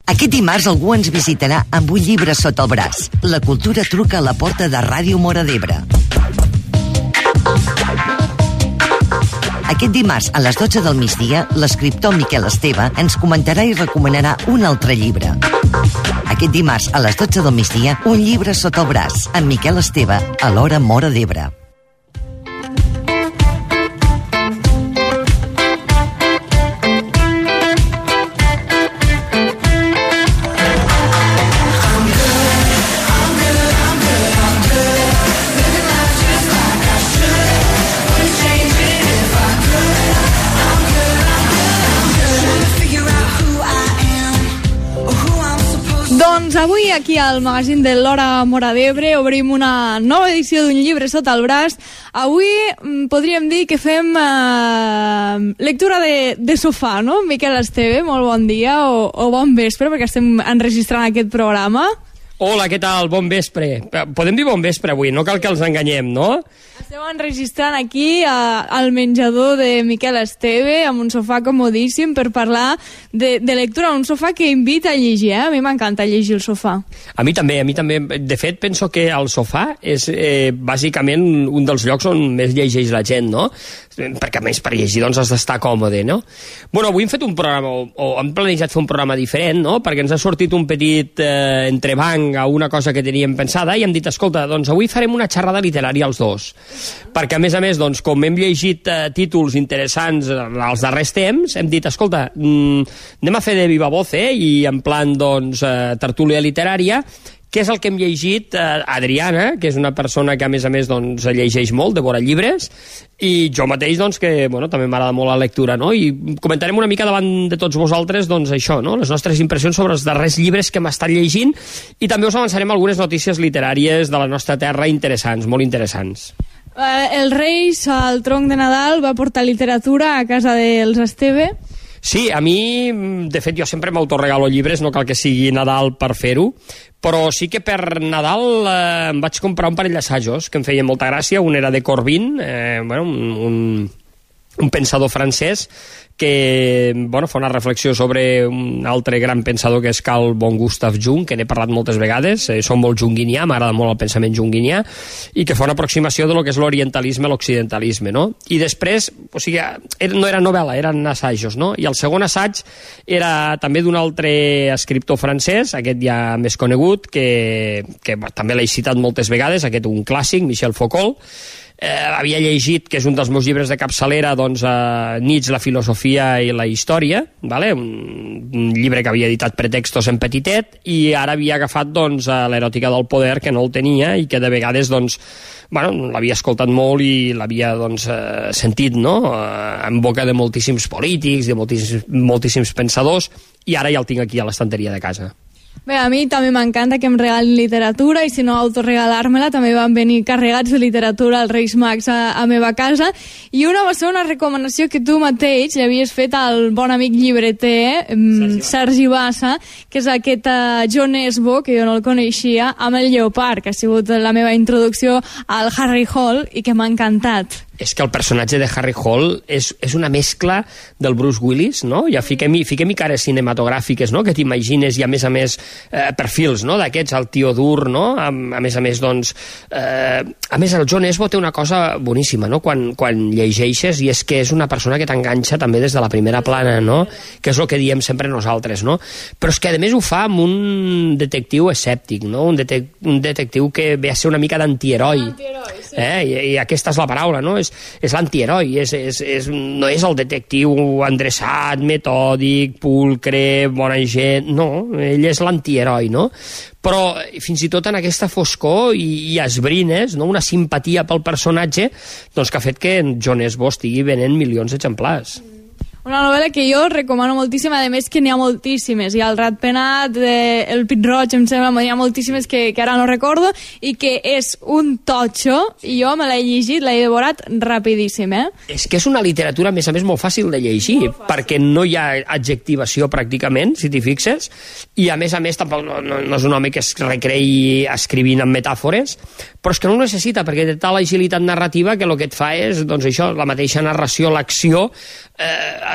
Aquest dimarts algú ens visitarà amb un llibre sota el braç. La cultura truca a la porta de Ràdio Móra d'Ebre. Aquest dimarts, a les 12 del migdia, l'escriptor Miquel Esteve ens comentarà i recomanarà un altre llibre. Aquest dimarts, a les 12 del migdia, un llibre sota el braç, amb Miquel Esteve, a l'Hora Móra d'Ebre. Doncs avui aquí al magazín de l'Hora Móra d'Ebre obrim una nova edició d'un llibre sota el braç. Avui podríem dir que fem lectura de sofà, no? Miquel Esteve, molt bon dia o bon vespre, perquè estem enregistrant aquest programa. Hola, què tal? Bon vespre. Podem dir bon vespre avui, no cal que els enganyem, no? Estem enregistrant aquí al menjador de Miquel Esteve amb un sofà comodíssim per parlar de lectura, un sofà que invita a llegir, A mi m'encanta llegir el sofà. A mi també. De fet, penso que el sofà és bàsicament un dels llocs on més llegeix la gent, no? Perquè a més per llegir doncs has d'estar còmode, no? Bueno, avui hem fet un programa, o hem planejat fer un programa diferent, no? Perquè ens ha sortit un petit entrebanc a una cosa que teníem pensada i hem dit, escolta, doncs avui farem una xerrada literària els dos. Perquè a més, doncs, com hem llegit títols interessants als darrers temps, hem dit, escolta, anem a fer de viva voz, i en plan, doncs, tertúlia literària. Què és el que hem llegit? Adriana, que és una persona que a més, doncs, llegeix molt, devora llibres, i jo mateix, doncs, que bueno, també m'agrada molt la lectura, no? I comentarem una mica davant de tots vosaltres, doncs, això, no? Les nostres impressions sobre els darrers llibres que hem estat llegint, i també us avançarem algunes notícies literàries de la nostra terra interessants, molt interessants. Els Reis, al tronc de Nadal, va portar literatura a casa dels Esteve. Sí, a mi, de fet, jo sempre m'autoregalo llibres, no cal que sigui Nadal per fer-ho, però sí que per Nadal em vaig comprar un parell d'assajos que em feien molta gràcia. Un era de Corbin, un pensador francès que fa una reflexió sobre un altre gran pensador que és Carl von Gustav Jung, que n'he parlat moltes vegades, soc molt junguinià, m'agrada molt el pensament junguinià, i que fa una aproximació de lo que és l'orientalisme a l'occidentalisme, no? I després, o sigui, no era novel·la, eren assajos, no? I el segon assaig era també d'un altre escriptor francès, aquest ja més conegut, que també l'he citat moltes vegades, aquest un clàssic, Michel Foucault. Havia llegit, que és un dels meus llibres de capçalera, doncs, Nietzsche, la filosofia i la història, vale? Un llibre que havia editat Pretextos en petitet, i ara havia agafat, doncs, l'eròtica del poder, que no el tenia i que de vegades, doncs, l'havia escoltat molt i l'havia, doncs, sentit, no? En boca de moltíssims polítics, de moltíssims pensadors, i ara ja el tinc aquí a l'estanteria de casa. Bé, a mi també m'encanta que em regalin literatura, i si no autoregalar-me-la, també van venir carregats de literatura als Reis Mags a meva casa, i una va ser una recomanació que tu mateix li havies fet al bon amic llibreter, Sergi Bassa, que és aquest John Esbo, que jo no el coneixia, amb el Lleopard, que ha sigut la meva introducció al Harry Hole, i que m'ha encantat. És que el personatge de Harry Hole és una mescla del Bruce Willis, no? Ja fiquem-hi cares cinematogràfiques, no? Que t'imagines, i a més perfils, no? D'aquests, el tio dur, no? A més, doncs... a més, el John Esbo té una cosa boníssima, no? Quan llegeixes, i és que és una persona que t'enganxa també des de la primera plana, no? Que és el que diem sempre nosaltres, no? Però és que, a més, ho fa amb un detectiu escèptic, no? Un detectiu que ve a ser una mica d'antiheroi. Antiheroi, sí. I aquesta és la paraula, no? És l'antiheroi, no és el detectiu endreçat, metòdic, pulcre, bona gent, no, ell és l'antiheroi, no? Però fins i tot en aquesta foscor hi esbrines, no? Una simpatia pel personatge, doncs, que ha fet que John Esbo estigui venent milions d'exemplars. Una novel·la que jo recomano moltíssim, a més que n'hi ha moltíssimes. Hi ha el Ratpenat, el Pit Roig, em sembla, n'hi ha moltíssimes que ara no recordo, i que és un totxo, i jo me l'he llegit, l'he devorat rapidíssim, És que és una literatura, a més, molt fàcil de llegir, perquè no hi ha adjectivació pràcticament, si t'hi fixes, i a més, tampoc no és un home que es recreï escrivint amb metàfores, però és que no ho necessita, perquè té tal agilitat narrativa que el que et fa és, doncs això, la mateixa narració, l'acció,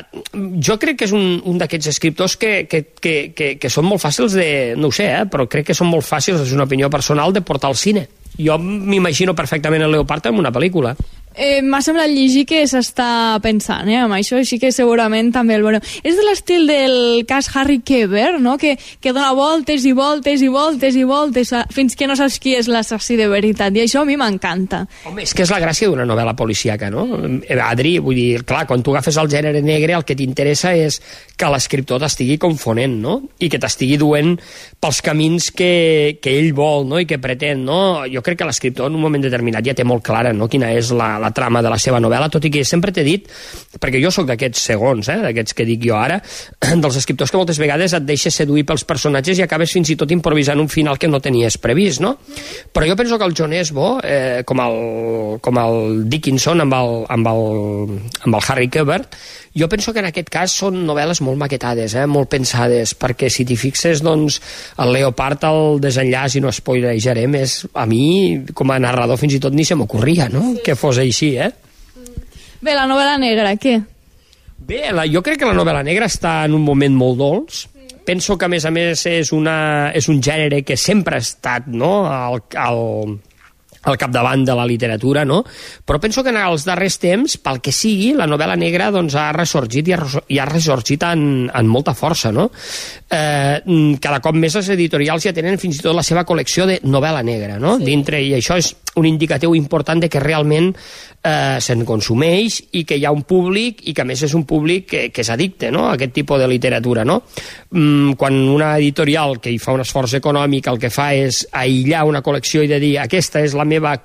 jo crec que és un d'aquests escriptors que són molt fàcils de... No ho sé, però crec que són molt fàcils, és una opinió personal, de portar al cine. Jo m'imagino perfectament el Leopard en una pel·lícula. M'ha semblat llegir que s'està pensant amb això, així que segurament també el veurem. És de l'estil del cas Harry Keber, no? que dona voltes i voltes i voltes i voltes fins que no saps qui és l'assassí de veritat, i això a mi m'encanta. Home, és que és la gràcia d'una novel·la policíaca, no? Adri, vull dir, clar, quan tu agafes el gènere negre el que t'interessa és que l'escriptor t'estigui confonent, no? I que t'estigui duent pels camins que ell vol, no? I que pretén, no? Jo crec que l'escriptor en un moment determinat ja té molt clara, no? Quina és la trama de la seva novel·la, tot i que sempre t'he dit, perquè jo sóc d'aquests segons, d'aquests que dic jo ara, dels escriptors que moltes vegades et deixes seduir pels personatges i acabes fins i tot improvisant un final que no tenies previst, no? Però jo penso que el John Esbo, com el Dickinson amb el Harry Quebert, jo penso que en aquest cas són novel·les molt maquetades, molt pensades, perquè si t'hi fixes, doncs, el Leopard, el desenllaç, i no spoilejarem, és, a mi, com a narrador, fins i tot ni se m'ocorria, no?, que fos així, Bé, la novel·la negra, què? Bé, jo crec que la novel·la negra està en un moment molt dolç. Penso que, a més, és un gènere que sempre ha estat, no?, al capdavant de la literatura, no? Però penso que en els darrers temps, pel que sigui, la novel·la negra doncs, ha ressorgit i ha ressorgit en molta força, no? Cada cop més les editorials ja tenen fins i tot la seva col·lecció de novel·la negra, no? Sí. Dintre, i això és un indicatiu important de que realment se'n consumeix i que hi ha un públic i que a més és un públic que és addicte, no?, a aquest tipus de literatura, no? Quan una editorial que hi fa un esforç econòmic el que fa és aïllar una col·lecció i de dir aquesta és la meva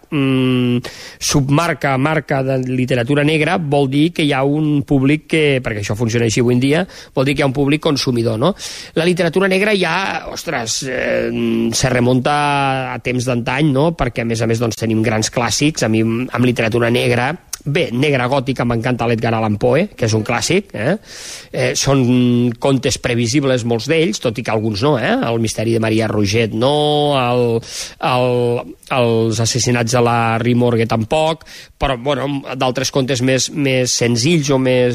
marca de literatura negra, vol dir que hi ha un públic que, perquè això funciona així avui en dia, vol dir que hi ha un públic consumidor, no? La literatura negra ja, ostres, se remunta a temps d'antany, no?, perquè a més doncs tenim grans clàssics. A mi amb literatura negra, bé, negra gòtica m'encanta l'Edgar Allan Poe, que és un clàssic, són contes previsibles molts d'ells, tot i que alguns no, el misteri de Maria Roget no, els assassinats de la Rimorgue tampoc, però bueno, d'altres contes més senzills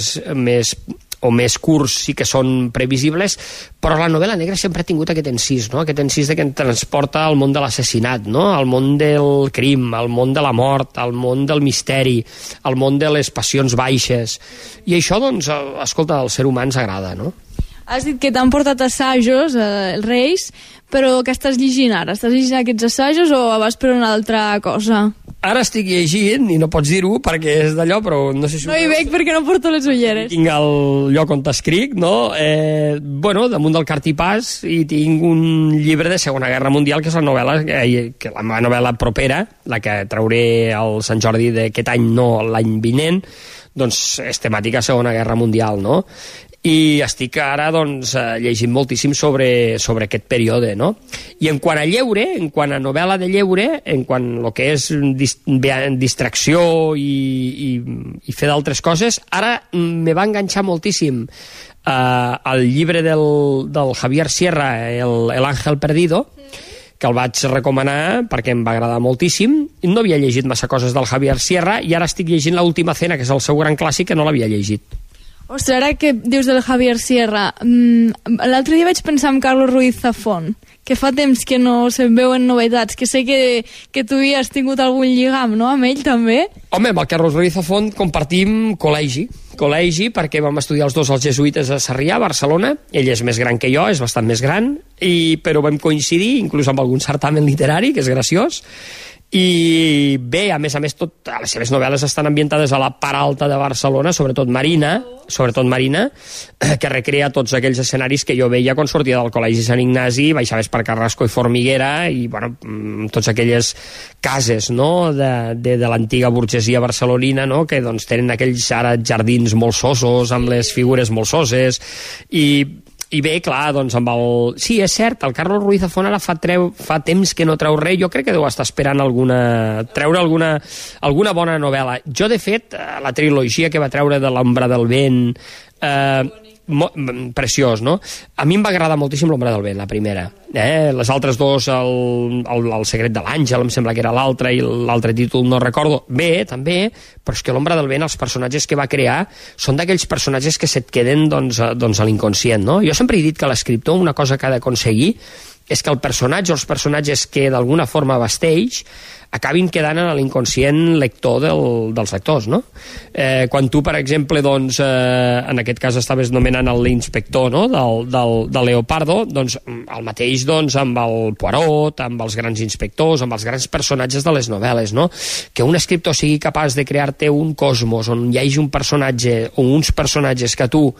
o més curts sí que són previsibles, però la novel·la negra sempre ha tingut aquest encís, no? Aquest encís de que ens transporta al món de l'assassinat, no? Al món del crim, al món de la mort, al món del misteri, al món de les passions baixes. I això, doncs, escolta, al ser humà ens agrada, no? Has dit que t'han portat assajos, els Reis, però què estàs llegint ara? Estàs llegint aquests assajos o vas per una altra cosa? Ara estic llegint, i no pots dir-ho perquè és d'allò, però no sé si... No hi veig perquè no porto les ulleres. Tinc el lloc on t'escric, no? Bueno, damunt del cartipàs, i tinc un llibre de Segona Guerra Mundial, que és la novel·la, que la meva novel·la propera, la que trauré al Sant Jordi d'aquest any, no l'any vinent, doncs és temàtica Segona Guerra Mundial, no? I estic ara doncs, llegint moltíssim sobre aquest període, no? I en quant a lleure, en quant a novel·la de lleure, en quant a el que és distracció i fer d'altres coses, ara me va enganxar moltíssim el llibre del Javier Sierra, El Ángel Perdido, que el vaig recomanar perquè em va agradar moltíssim. No havia llegit massa coses del Javier Sierra i ara estic llegint l'Última Cena, que és el seu gran clàssic, que no l'havia llegit. Ostres, ara que dius del Javier Sierra, l'altre dia vaig pensar en Carlos Ruiz Zafón, que fa temps que no se'n veuen novetats, que sé que tu hi has tingut algun lligam, no?, amb ell també? Home, amb el Carlos Ruiz Zafón compartim col·legi, perquè vam estudiar els dos als jesuïtes a Sarrià, a Barcelona. Ell és més gran que jo, és bastant més gran, però vam coincidir, inclús amb algun certamen literari, que és graciós. I bé, a més, les seves novel·les estan ambientades a la part alta de Barcelona, sobretot Marina, que recrea tots aquells escenaris que jo veia quan sortia del Col·legi Sant Ignasi, baixaves per Carrasco i Formiguera, i bueno, tots aquelles cases, no?, de l'antiga burgesia barcelonina, no?, que doncs tenen aquells ara jardins molt sosos, amb les figures molt soses, i bé, clar, doncs amb el... Sí, és cert, el Carlos Ruiz Zafón ara fa temps que no treu res, jo crec que deu estar esperant treure alguna bona novel·la. Jo, de fet, la trilogia que va treure de l'Ombra del vent, preciós, no? A mi em va agradar moltíssim l'Ombra del vent, la primera. Les altres dos, el secret de l'àngel, em sembla que era l'altre, i l'altre títol no recordo. Bé, també, però és que l'Ombra del vent, els personatges que va crear, són d'aquells personatges que se't queden doncs, a l'inconscient, no? Jo sempre he dit que l'escriptor una cosa que ha d'aconseguir és que el personatge o els personatges que d'alguna forma vesteix acabin quedant en l'inconscient lector dels lectors, no? Quan tu, per exemple, doncs, en aquest cas estaves nomenant l'inspector, no?, del Leopardo, doncs el mateix doncs, amb el Poirot, amb els grans inspectors, amb els grans personatges de les novel·les, no? Que un escriptor sigui capaç de crear-te un cosmos on hi hagi un personatge o uns personatges que tu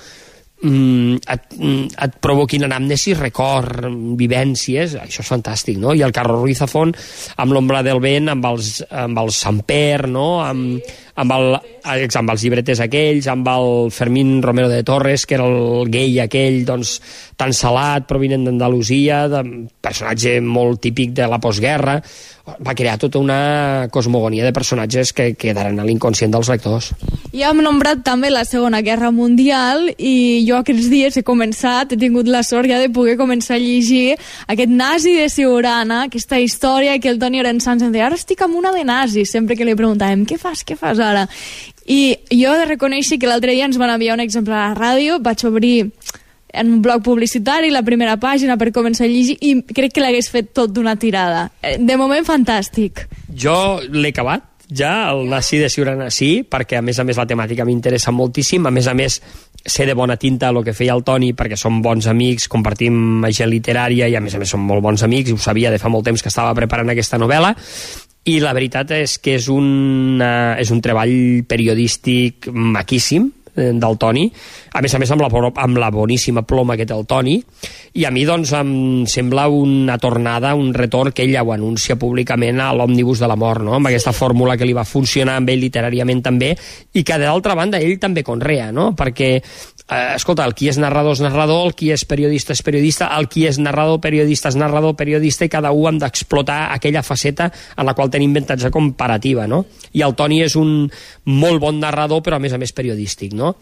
et provoquin anàmnesis, record, vivències, això és fantàstic, no? I el Carlos Ruiz Zafón amb l'Ombra del vent, amb els Samper, no? Amb els llibreters aquells, amb el Fermín Romero de Torres, que era el gay aquell, doncs, tan salat, provinent d'Andalusia, personatge molt típic de la postguerra. Va crear tota una cosmogonia de personatges que quedaran a l'inconscient dels lectors. I hem nombrat també la Segona Guerra Mundial, i jo aquests dies he tingut la sort ja de poder començar a llegir aquest Nazi de Siurana, aquesta història que el Toni Orensanz em deia, ara estic amb una de nazis, sempre que li preguntàvem, què fas ara? I jo he de reconèixer que l'altre dia ens van enviar un exemplar a la ràdio, vaig obrir en un blog publicitari la primera pàgina per començar a llegir i crec que l'hagués fet tot d'una tirada. De moment, fantàstic. Jo l'he acabat, ja, el Nazi de Siurana sí, perquè a més la temàtica m'interessa moltíssim, a més sé de bona tinta el que feia el Toni, perquè som bons amics, compartim gent literària i a més som molt bons amics, i ho sabia de fa molt temps que estava preparant aquesta novel·la, i la veritat és que és un treball periodístic maquíssim del Toni, a més amb la boníssima ploma que té el Toni, i a mi doncs em sembla una tornada, un retorn que ell ja ho anuncia públicament a l'Òmnibus de la Mort, no? Amb aquesta fórmula que li va funcionar amb ell literàriament també, i que d'altra banda ell també conrea, no? Perquè escolta, el qui és narrador és narrador, el qui és periodista, el qui és narrador, periodista, i cada un hem d'explotar aquella faceta en la qual tenim avantatge comparativa, no? I el Toni és un molt bon narrador, però a més periodístic, no?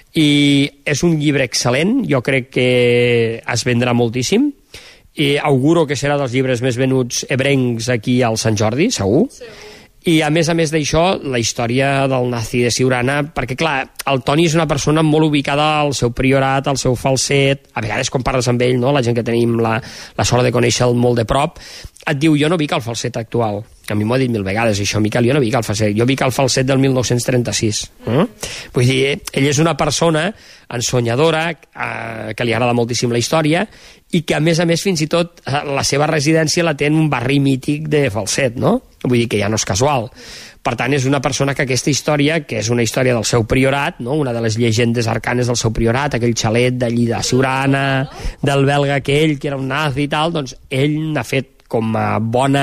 I és un llibre excel·lent, jo crec que es vendrà moltíssim, i auguro que serà dels llibres més venuts ebrencs aquí al Sant Jordi, segur. Sí. I a més d'això, la història del Nazi de Siurana, perquè clar, el Toni és una persona molt ubicada al seu priorat, al seu falset, a vegades quan parles amb ell, no? La gent que tenim la sort de conèixer-lo molt de prop, et diu, jo no vic el falset actual. A mi m'ho ha dit 1000 vegades, això, Miquel, jo no vic el falset, jo vic el falset del 1936. Vull dir, ell és una persona ensonyadora, que li agrada moltíssim la història, i que a més fins i tot la seva residència la té en un barri mític de falset, no? Vull dir que ja no és casual. Per tant, és una persona que aquesta història, que és una història del seu priorat, no? Una de les llegendes arcanes del seu priorat, aquell xalet d'allí de Siurana, del belga aquell, que era un nazi i tal, doncs ell n'ha fet com a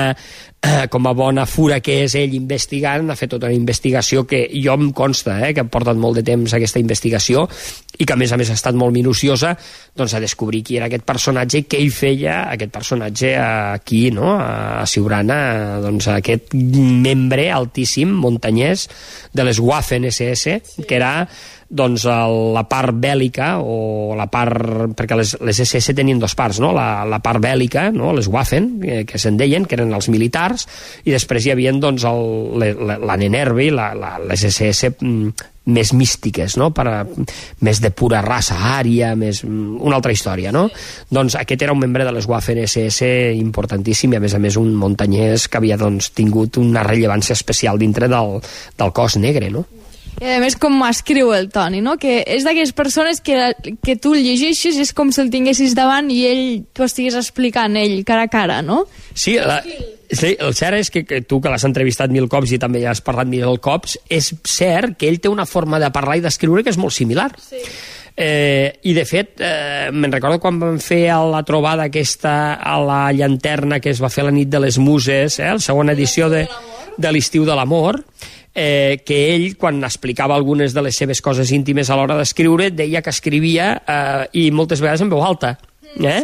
bona fura que és ell investigant, ha fet tota una investigació que jo em consta, que ha portat molt de temps aquesta investigació, i que a més ha estat molt minuciosa, doncs a descobrir qui era aquest personatge i què hi feia aquest personatge aquí, no? A Siurana, doncs aquest membre altíssim, muntanyès, de les Waffen-SS, que era doncs la part bèl·lica, o la part, perquè les SS tenien dues parts, no? La part bèl·lica, no? Les Waffen, que se'n deien, que eren els militars, i després hi havia doncs la Nenerve, les SS més místiques, no? Més de pura raça ària, una altra història, no? Doncs aquest era un membre de les Waffen-SS importantíssim, i a més un muntanyès que havia doncs tingut una rellevància especial dintre del cos negre, no? I a més com escriu el Toni, no? Que és d'aquelles persones que tu el llegeixes, és com si el tinguessis davant i tu estigués explicant ell cara a cara, no? Sí, el cert és que tu, que l'has entrevistat 1000 cops i també ja has parlat 1000 cops, és cert que ell té una forma de parlar i d'escriure que és molt similar. Sí. I de fet me'n recordo quan vam fer la trobada aquesta a la Llanterna, que es va fer la nit de les Muses, la segona edició de l'estiu de l'amor, que ell, quan explicava algunes de les seves coses íntimes a l'hora d'escriure, deia que escrivia i moltes vegades en veu alta.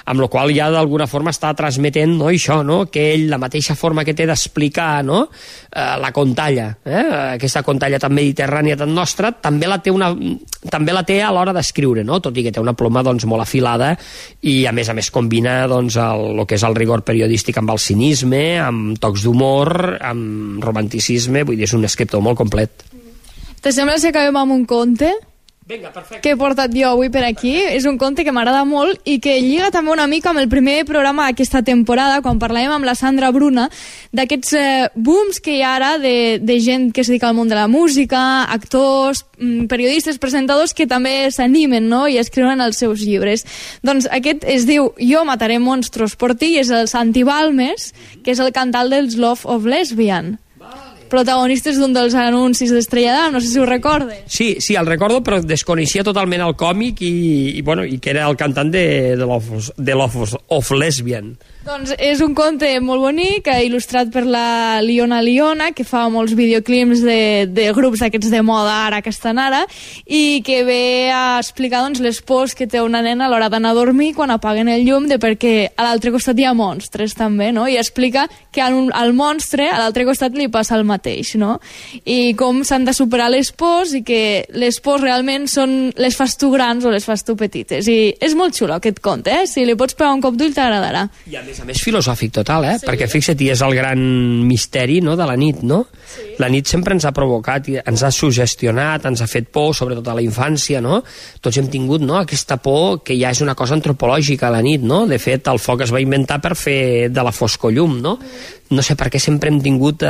amb la qual ja d'alguna forma està transmetent, no, això, no, que ell, la mateixa forma que té d'explicar, no, la contalla, aquesta contalla tan mediterrània, tan nostra, també la té a l'hora d'escriure, no, tot i que té una ploma doncs, molt afilada i a més combina doncs, el que és el rigor periodístic amb el cinisme, amb tocs d'humor, amb romanticisme, vull dir, és un escriptor molt complet. Te sembla si acabem amb un conte? Vinga, perfecte. Que he portat jo avui per aquí. És un conte que m'agrada molt i que lliga també una mica amb el primer programa d'aquesta temporada, quan parlàvem amb la Sandra Bruna d'aquests booms que hi ha ara de gent que es dedica al món de la música, actors, periodistes, presentadors que també s'animen, no?, i escriuen els seus llibres. Doncs aquest es diu Jo mataré monstros por ti i és el Santi Balmes, que és el cantant dels Love of Lesbian. Protagonistes d'un dels anuncis d'Estrella d'Am, no sé si ho recordes. Sí, el recordo, però desconeixia totalment el còmic i que era el cantant de Love of Lesbian. Doncs és un conte molt bonic, il·lustrat per la Liona, que fa molts videoclips de grups d'aquests de moda ara que estan ara, i que ve a explicar doncs, les pors que té una nena a l'hora d'anar a dormir quan apaguen el llum, perquè a l'altre costat hi ha monstres també, no? I explica que al monstre a l'altre costat li passa el mateix, no? I com s'han de superar les pors i que les pors realment són les fas tu grans o les fas tu petites. I és molt xulo aquest conte, Si li pots pegar un cop d'ull t'agradarà. I a més filosòfic total, sí. Perquè fixa't, és el gran misteri, no?, de la nit, no? Sí. La nit sempre ens ha provocat, ens ha sugestionat, ens ha fet por, sobretot a la infància, no? Tots hem tingut, no?, aquesta por que ja és una cosa antropològica a la nit, no? De fet, el foc es va inventar per fer de la foscor llum, no? No sé per què sempre hem tingut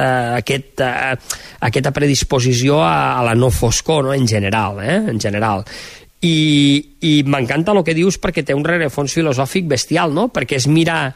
aquesta predisposició a la no foscor, no?, en general, en general. I m'encanta el que dius perquè té un rerefons filosòfic bestial, no? Perquè és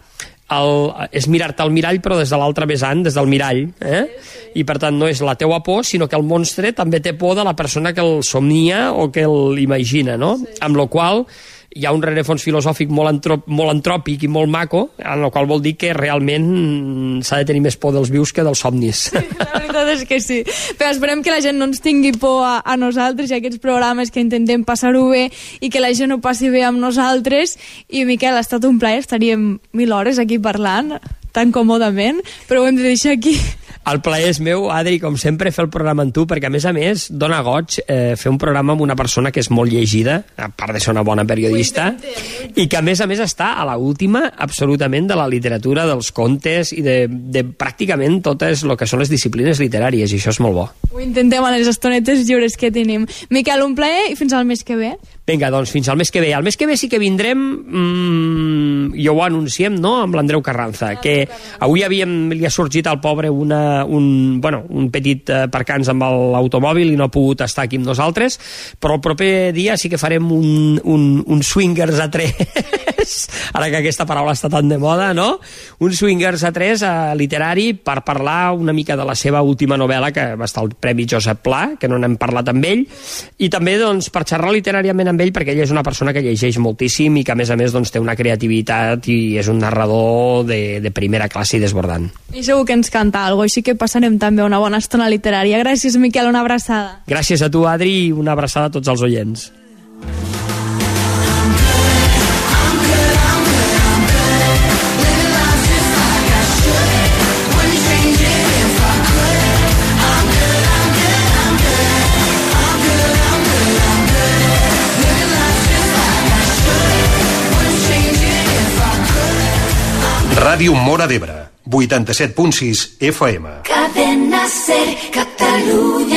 mirar-te al mirall però des de l'altre vessant, des del mirall, i per tant no és la teua por, sinó que el monstre també té por de la persona que el somnia o que l'imagina, no? Sí. Amb la qual hi ha un rerefons filosòfic molt antròpic i molt maco, en el qual vol dir que realment s'ha de tenir més por dels vius que dels somnis. Sí, la veritat és que sí. Però esperem que la gent no ens tingui por a nosaltres i a aquests programes que intentem passar-ho bé i que la gent ho passi bé amb nosaltres. I, Miquel, ha estat un plaer, estaríem 1000 hores aquí parlant tan còmodament, però ho hem de deixar aquí. El plaer és meu, Adri, com sempre, fer el programa amb tu, perquè a més dona goig fer un programa amb una persona que és molt llegida, a part de ser una bona periodista, i que a més està a l'última absolutament de la literatura, dels contes i de pràcticament totes el que són les disciplines literàries, i això és molt bo. Ho intentem a les estonetes lliures que tenim. Miquel, un plaer i fins al mes que ve. Vinga, doncs fins al mes que ve. El mes que ve sí que vindrem, i ho anunciem, no?, amb l'Andreu Carranza, que avui li ha sorgit al pobre un petit percans amb l'automòbil i no ha pogut estar aquí amb nosaltres, però el proper dia sí que farem un swingers a 3, ara que aquesta paraula està tan de moda, no? Un swingers a 3 literari per parlar una mica de la seva última novel·la, que va estar al Premi Josep Pla, que no n'hem parlat amb ell, i també doncs, per xerrar literàriament amb ell, perquè ell és una persona que llegeix moltíssim i que a més doncs, té una creativitat i és un narrador de primera classe i desbordant. I segur que ens canta alguna cosa, així que passarem també una bona estona literària. Gràcies, Miquel, una abraçada. Gràcies a tu, Adri, i una abraçada a tots els oients. Ràdio Móra d'Ebre, 87.6 FM. Cadena Ser, Catalunya.